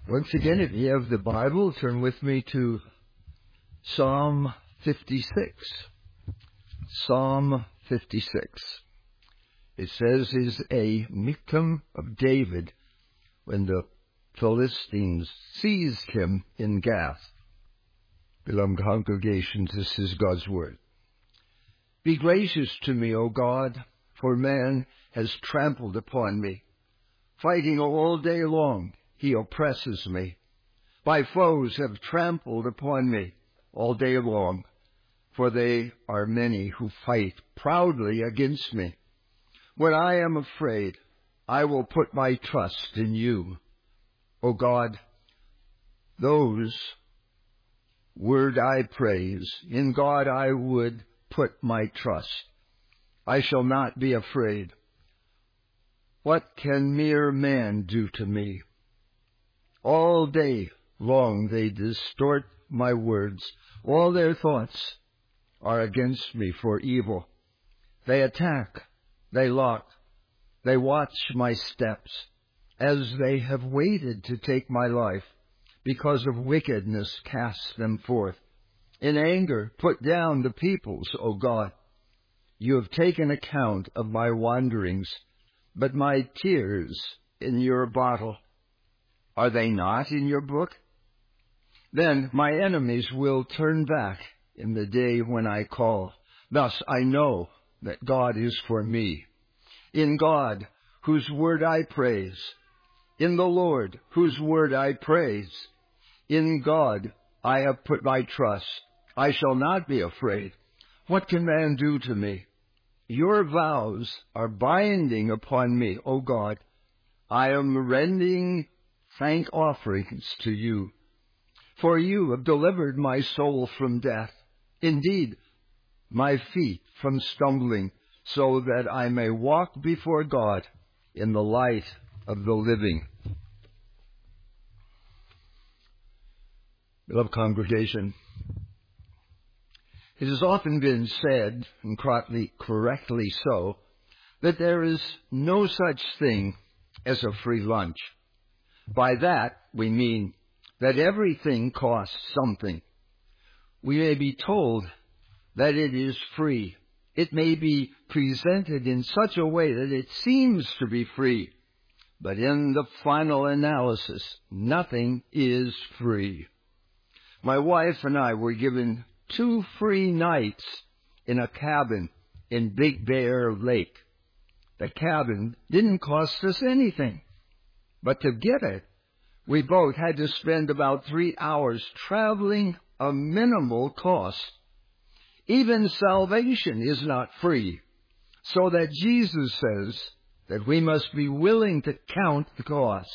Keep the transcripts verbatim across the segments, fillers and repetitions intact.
Once again, if you have the Bible, turn with me to Psalm fifty-six. Psalm fifty-six. It says is a Miktam of David when the Philistines seized him in Gath. Beloved congregations, this is God's word. Be gracious to me, O God, for man has trampled upon me. Fighting all day long, he oppresses me. My foes have trampled upon me all day long, for they are many who fight proudly against me. When I am afraid, I will put my trust in you. O God, those word I praise. In God I would put my trust. I shall not be afraid. What can mere man do to me? All day long they distort my words. All their thoughts are against me for evil. They attack, they lock, they watch my steps, as they have waited to take my life. Because of wickedness cast them forth. In anger put down the peoples, O God. You have taken account of my wanderings, but my tears in your bottle. Are they not in your book? Then my enemies will turn back in the day when I call. Thus I know that God is for me. In God, whose word I praise. In the Lord, whose word I praise. In God I have put my trust. I shall not be afraid. What can man do to me? Your vows are binding upon me, O God. I am rending thank offerings to you. For you have delivered my soul from death. Indeed, my feet from stumbling, so that I may walk before God in the light of the living. Beloved congregation, it has often been said, and correctly, correctly so, that there is no such thing as a free lunch. By that, we mean that everything costs something. We may be told that it is free. It may be presented in such a way that it seems to be free. But in the final analysis, nothing is free. My wife and I were given two free nights in a cabin in Big Bear Lake. The cabin didn't cost us anything, but to get it, we both had to spend about three hours traveling a minimal cost. Even salvation is not free, so that Jesus says that we must be willing to count the cost.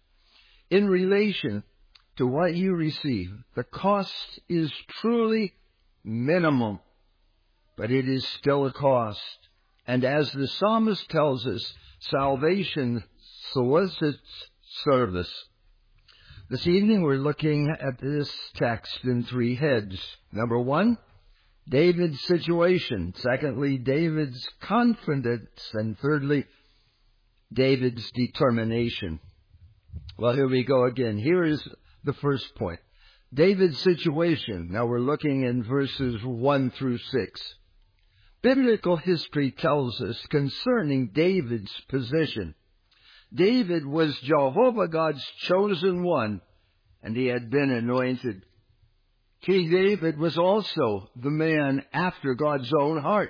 In relation to what you receive, the cost is truly minimum, but it is still a cost. And as the psalmist tells us, salvation solicits service. This evening we're looking at this text in three heads. Number one, David's situation. Secondly, David's confidence. And thirdly, David's determination. Well, here we go again. Here is the first point. David's situation. Now we're looking in verses one through six. Biblical history tells us concerning David's position. David was Jehovah God's chosen one, and he had been anointed. King David was also the man after God's own heart.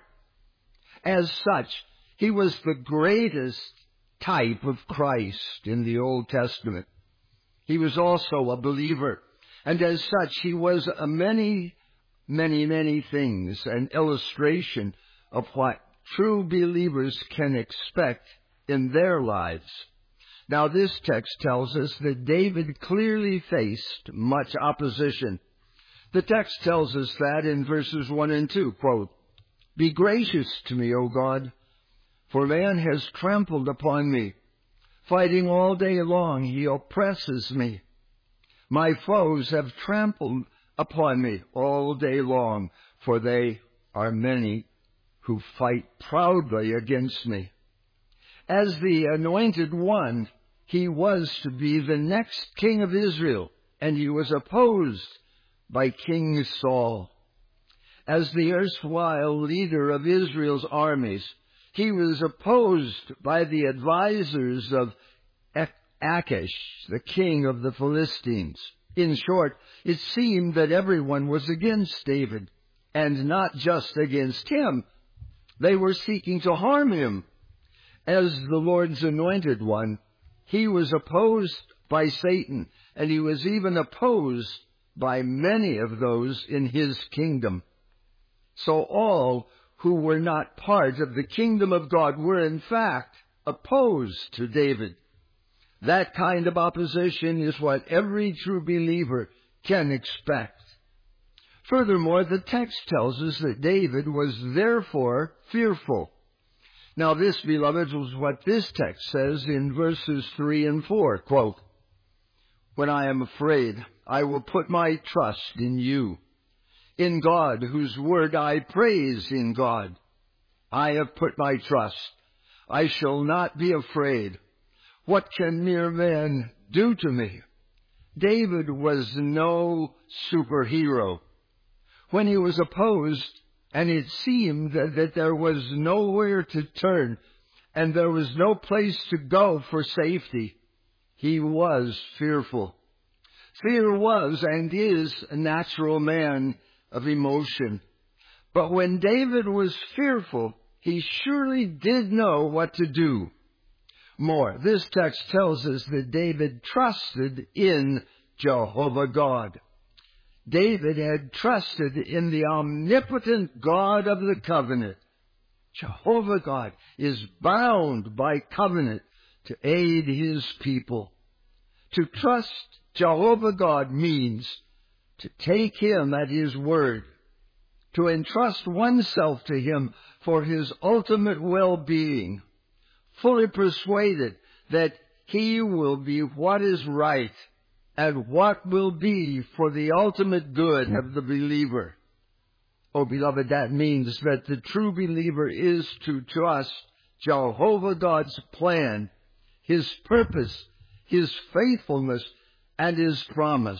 As such, he was the greatest type of Christ in the Old Testament. He was also a believer, and as such, he was a many, many, many things, an illustration of what true believers can expect in their lives. Now, this text tells us that David clearly faced much opposition. The text tells us that in verses one and two, quote, Be gracious to me, O God, for man has trampled upon me. Fighting all day long, he oppresses me. My foes have trampled upon me all day long, for they are many who fight proudly against me. As the anointed one, he was to be the next king of Israel, and he was opposed by King Saul. As the erstwhile leader of Israel's armies, he was opposed by the advisors of Achish, the king of the Philistines. In short, it seemed that everyone was against David, and not just against him. They were seeking to harm him. As the Lord's anointed one, he was opposed by Satan, and he was even opposed by many of those in his kingdom. So all who were not part of the kingdom of God were in fact opposed to David. That kind of opposition is what every true believer can expect. Furthermore, the text tells us that David was therefore fearful. Now this, beloved, was what this text says in verses three and four. Quote, "When I am afraid, I will put my trust in you. In God, whose word I praise in God. I have put my trust. I shall not be afraid. What can mere man do to me?" David was no superhero. When he was opposed, and it seemed that, that there was nowhere to turn, and there was no place to go for safety, he was fearful. Fear was and is a natural man of emotion. But when David was fearful, he surely did know what to do. More, this text tells us that David trusted in Jehovah God. David had trusted in the omnipotent God of the covenant. Jehovah God is bound by covenant to aid his people. To trust Jehovah God means to take him at his word, to entrust oneself to him for his ultimate well-being, fully persuaded that he will be what is right and what will be for the ultimate good of the believer. Oh, beloved, that means that the true believer is to trust Jehovah God's plan, his purpose, his faithfulness, and his promise.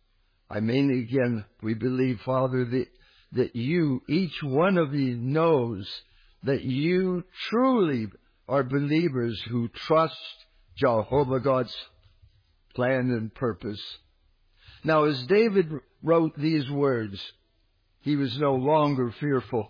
I mean, again, we believe, Father, that, that you, each one of you, knows that you truly are believers who trust Jehovah God's plan and purpose. Now, as David wrote these words, he was no longer fearful.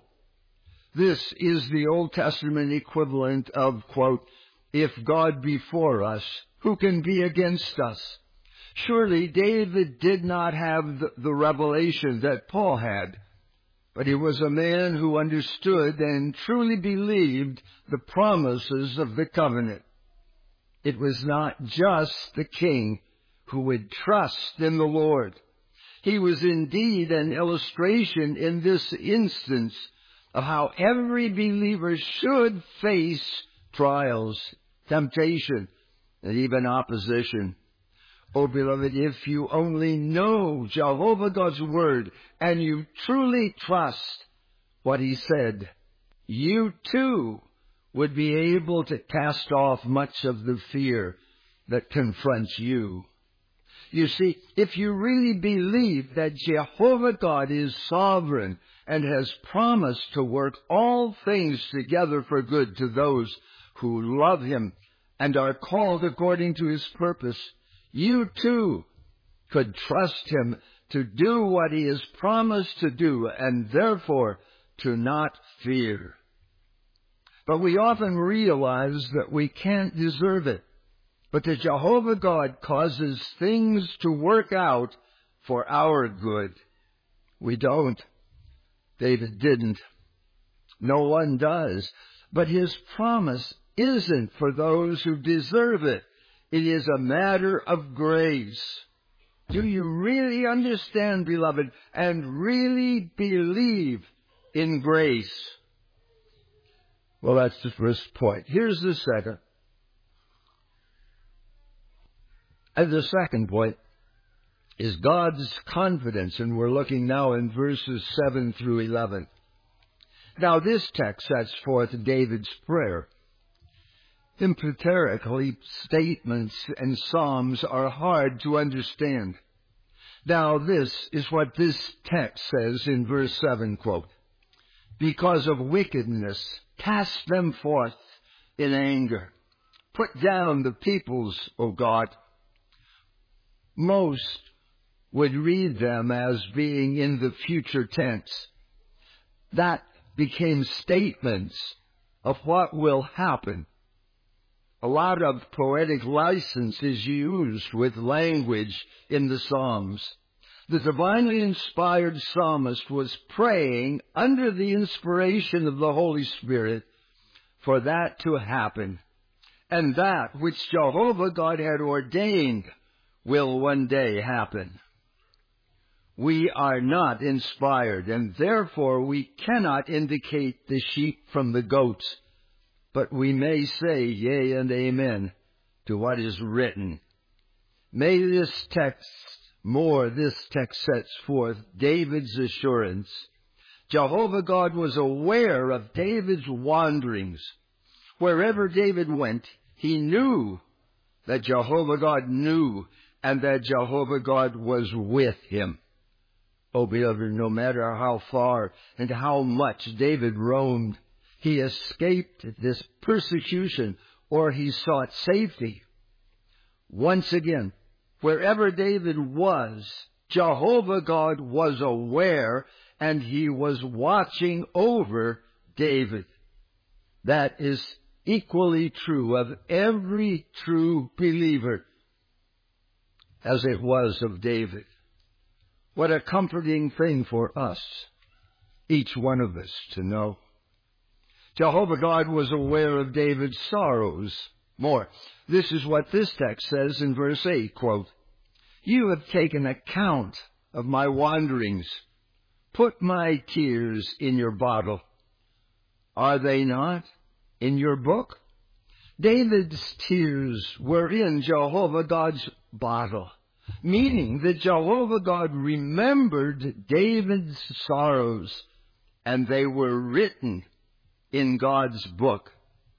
This is the Old Testament equivalent of, quote, "If God be for us, who can be against us?" Surely David did not have the, the revelation that Paul had, but he was a man who understood and truly believed the promises of the covenant. It was not just the king who would trust in the Lord. He was indeed an illustration in this instance of how every believer should face trials, temptation, and even opposition. Oh, beloved, if you only know Jehovah God's word and you truly trust what he said, you too would be able to cast off much of the fear that confronts you. You see, if you really believe that Jehovah God is sovereign and has promised to work all things together for good to those who love him and are called according to his purpose, you too could trust him to do what he has promised to do and therefore to not fear. But we often realize that we can't deserve it, but that Jehovah God causes things to work out for our good. We don't. David didn't. No one does. But his promise isn't for those who deserve it. It is a matter of grace. Do you really understand, beloved, and really believe in grace? Well, that's the first point. Here's the second. And the second point is God's confidence, and we're looking now in verses seven through eleven. Now, this text sets forth David's prayer. Emphatically, statements and psalms are hard to understand. Now this is what this text says in verse seven, quote, "Because of wickedness, cast them forth in anger. Put down the peoples, O God." Most would read them as being in the future tense. That became statements of what will happen. A lot of poetic license is used with language in the Psalms. The divinely inspired psalmist was praying under the inspiration of the Holy Spirit for that to happen. And that which Jehovah God had ordained will one day happen. We are not inspired, and therefore we cannot indicate the sheep from the goats, but we may say yea and amen to what is written. May this text, more this text sets forth David's assurance. Jehovah God was aware of David's wanderings. Wherever David went, he knew that Jehovah God knew and that Jehovah God was with him. Oh, beloved, no matter how far and how much David roamed, he escaped this persecution or he sought safety. Once again, wherever David was, Jehovah God was aware and he was watching over David. That is equally true of every true believer as it was of David. What a comforting thing for us, each one of us, to know. Jehovah God was aware of David's sorrows. More, this is what this text says in verse eight, quote, "You have taken account of my wanderings. Put my tears in your bottle. Are they not in your book?" David's tears were in Jehovah God's bottle, meaning that Jehovah God remembered David's sorrows, and they were written in God's book.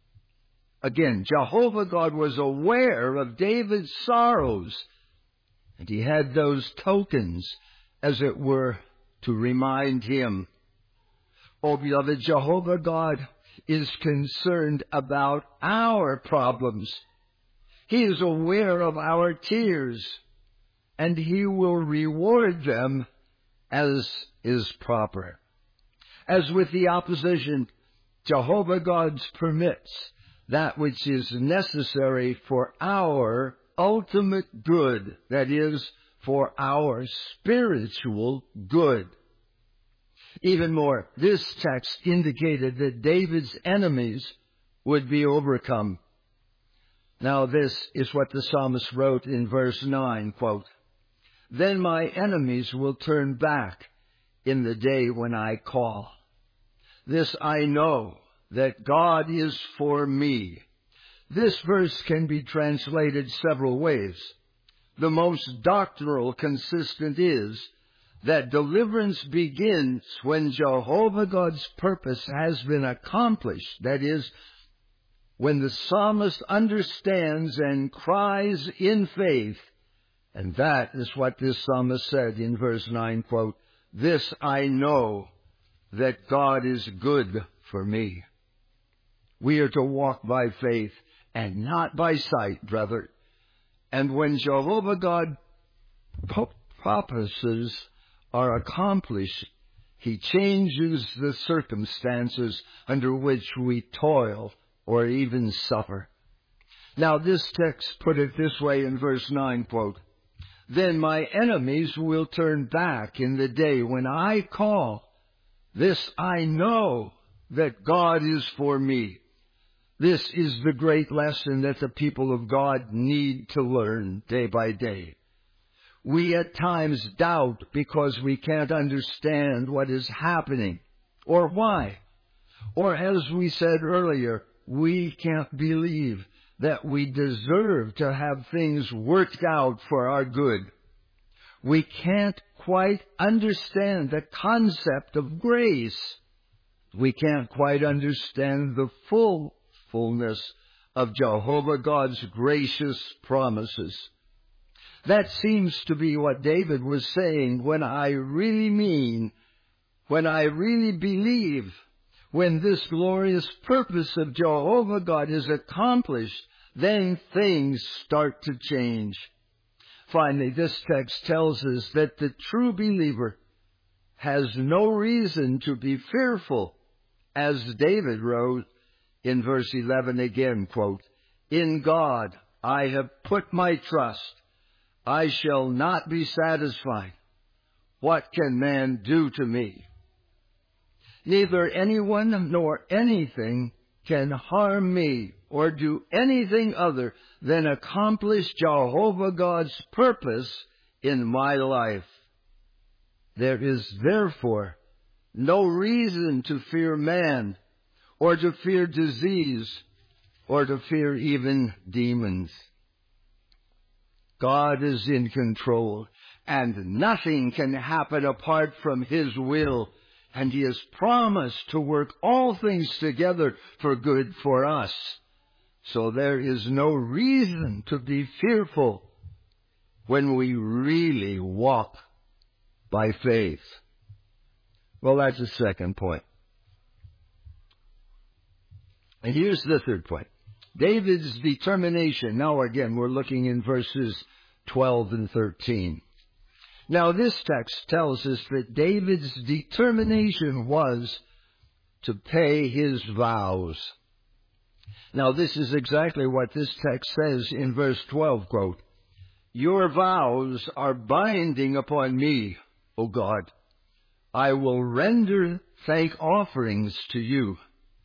Again, Jehovah God was aware of David's sorrows, and he had those tokens, as it were, to remind him. Oh, beloved, Jehovah God is concerned about our problems. He is aware of our tears, and he will reward them as is proper. As with the opposition, Jehovah God permits that which is necessary for our ultimate good, that is, for our spiritual good. Even more, this text indicated that David's enemies would be overcome. Now this is what the psalmist wrote in verse nine, quote, "Then my enemies will turn back in the day when I call. This I know, that God is for me." This verse can be translated several ways. The most doctrinal consistent is that deliverance begins when Jehovah God's purpose has been accomplished. That is, when the psalmist understands and cries in faith. And that is what this psalmist said in verse nine, quote, "This I know, that God is good for me." We are to walk by faith and not by sight, brother. And when Jehovah God purposes are accomplished, he changes the circumstances under which we toil or even suffer. Now this text put it this way in verse nine, quote, "Then my enemies will turn back in the day when I call. This I know, that God is for me." This is the great lesson that the people of God need to learn day by day. We at times doubt because we can't understand what is happening or why. Or as we said earlier, we can't believe that we deserve to have things worked out for our good. We can't quite understand the concept of grace. We can't quite understand the full fullness of Jehovah God's gracious promises. That seems to be what David was saying. When I really mean, when I really believe, when this glorious purpose of Jehovah God is accomplished, then things start to change. Finally, this text tells us that the true believer has no reason to be fearful, as David wrote in verse eleven again, quote, "In God I have put my trust. I shall not be satisfied. What can man do to me?" Neither anyone nor anything can harm me or do anything other than accomplish Jehovah God's purpose in my life. There is therefore no reason to fear man, or to fear disease, or to fear even demons. God is in control, and nothing can happen apart from His will, and He has promised to work all things together for good for us. So there is no reason to be fearful when we really walk by faith. Well, that's the second point. And here's the third point. David's determination. Now again, we're looking in verses twelve and thirteen. Now this text tells us that David's determination was to pay his vows. Now this is exactly what this text says in verse twelve, quote, "Your vows are binding upon me, O God. I will render thank offerings to you."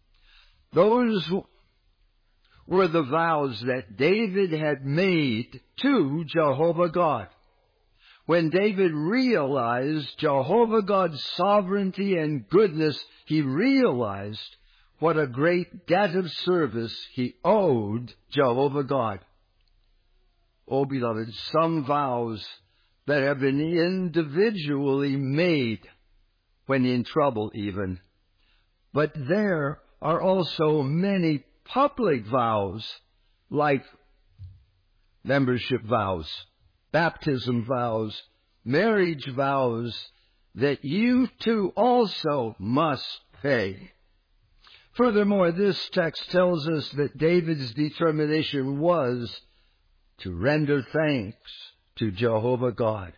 Those were the vows that David had made to Jehovah God. When David realized Jehovah God's sovereignty and goodness, he realized what a great debt of service he owed Jehovah God. Oh, beloved, some vows that have been individually made when in trouble even. But there are also many public vows, like membership vows, baptism vows, marriage vows, that you too also must pay. Furthermore, this text tells us that David's determination was to render thanks to Jehovah God.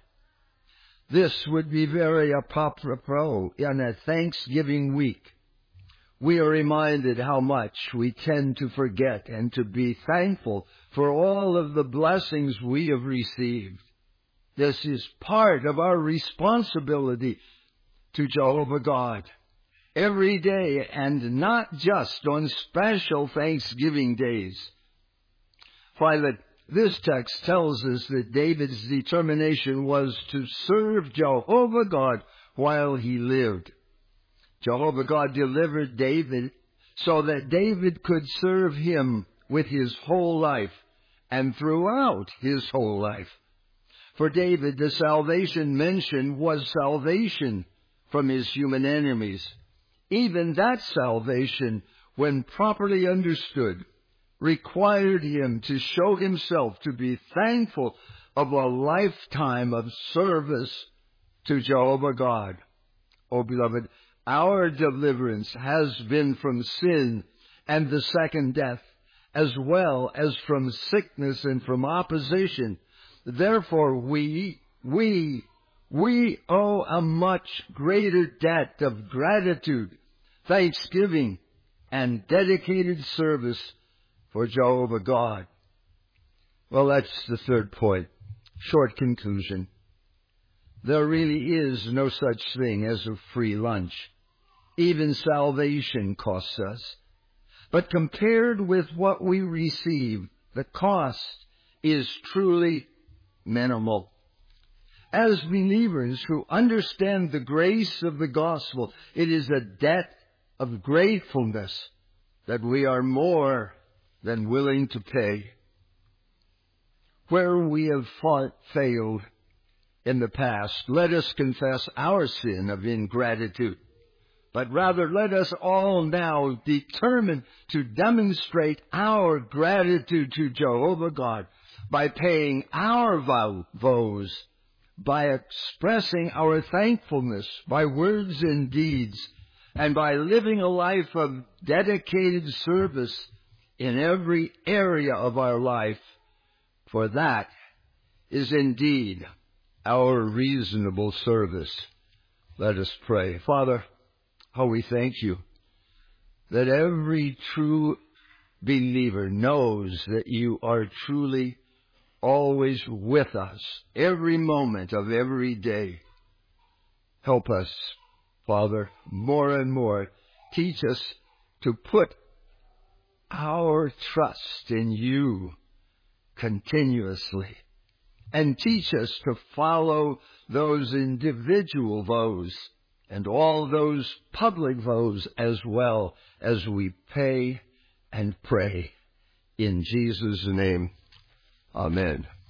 This would be very apropos in a Thanksgiving week. We are reminded how much we tend to forget and to be thankful for all of the blessings we have received. This is part of our responsibility to Jehovah God every day, and not just on special Thanksgiving days. Finally, this text tells us that David's determination was to serve Jehovah God while he lived. Jehovah God delivered David so that David could serve him with his whole life and throughout his whole life. For David, the salvation mentioned was salvation from his human enemies. Even that salvation, when properly understood, required him to show himself to be thankful of a lifetime of service to Jehovah God. Oh, beloved, our deliverance has been from sin and the second death, as well as from sickness and from opposition. Therefore, we, we, we owe a much greater debt of gratitude, thanksgiving, and dedicated service for Jehovah God. Well, that's the third point. Short conclusion. There really is no such thing as a free lunch. Even salvation costs us. But compared with what we receive, the cost is truly minimal. As believers who understand the grace of the gospel, it is a debt of gratefulness that we are more than willing to pay. Where we have fought, failed in the past, let us confess our sin of ingratitude. but rather let us all now determine to demonstrate our gratitude to Jehovah God by paying our vow, vows, by expressing our thankfulness by words and deeds, and by living a life of dedicated service in every area of our life. For that is indeed our reasonable service. Let us pray. Father, how we thank you that every true believer knows that you are truly always with us, every moment of every day. Help us, Father, more and more. Teach us to put our trust in you continuously, and teach us to follow those individual vows and all those public vows as well as we pay and pray. In Jesus' name, amen.